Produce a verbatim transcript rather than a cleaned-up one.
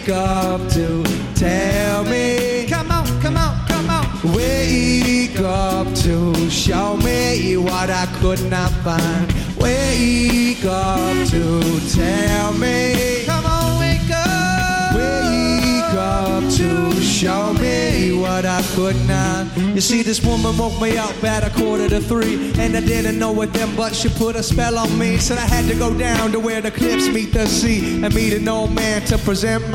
wake up to tell me. Come on, come on, come on. Wake up to show me what I could not find. Wake up to tell me. Come on, wake up. Wake up to show me what I could not. You see, this woman woke me up at a quarter to three, and I didn't know it then, but she put a spell on me. Said I had to go down to where the cliffs meet the sea and meet an old man to present my